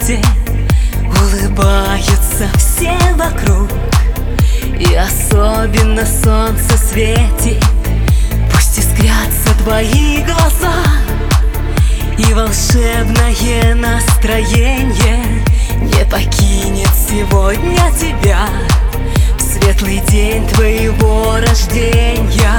свете улыбаются все вокруг, и особенно солнце светит. Пусть искрятся твои глаза, и волшебное настроение не покинет сегодня тебя в светлый день твоего рождения.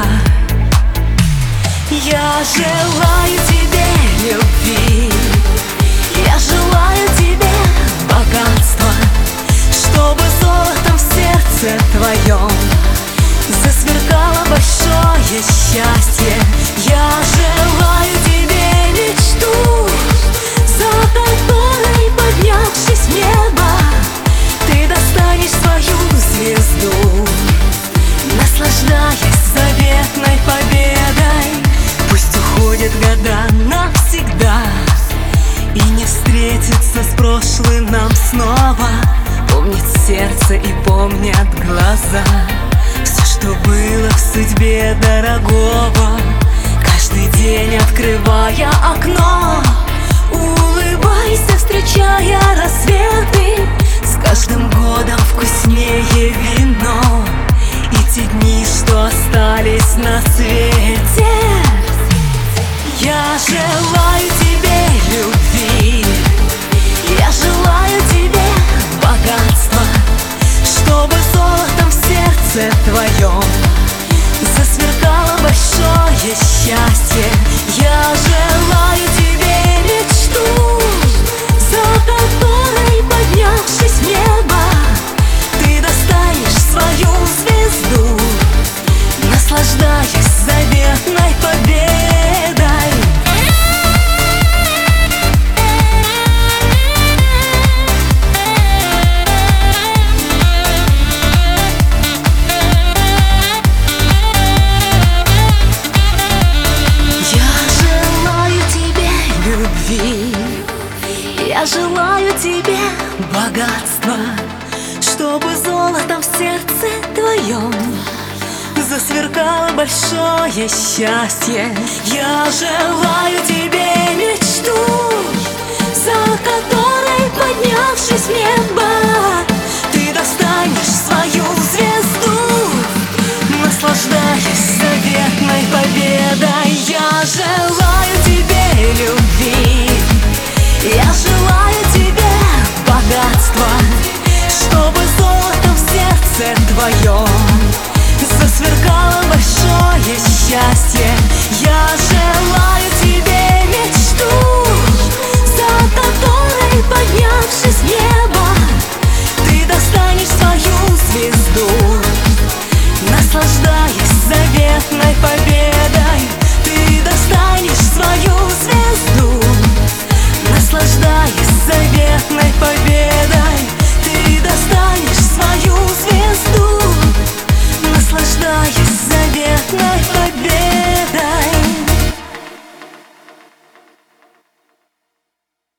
Я желаю тебе любви, я желаю тебе богатства, чтобы золотом в сердце твоем засверкало большое счастье. Я желаю тебе мечту, за которой, поднявшись в небо, ты достанешь свою звезду, наслаждаясь заветной победой. Пусть уходят года навсегда, и не встретиться с прошлым нам снова. Помнит сердце и помнят глаза все, что было в судьбе дорогого. Каждый день, открывая окно, улыбайся, встречая рассветы. С каждым годом вкуснее вино и те дни, что остались на свете. Я желаю тебе любви, я желаю тебе богатства, чтобы золотом в сердце твоем засверкало большое счастье. Я желаю тебе мечту, за которой, поднявшись в небо, ты достанешь свою звезду, наслаждаясь заветной победой. Я желаю тебе богатства, чтобы золотом в сердце твоем засверкало большое счастье. Я желаю тебе мечту, за которой, поднявшись в небо, ты достанешь свою звезду, наслаждаясь заветной победой. Я желаю тебе любви, я желаю тебе богатства, чтобы золотом в сердце твоем засверкало большое счастье. Я желаю тебе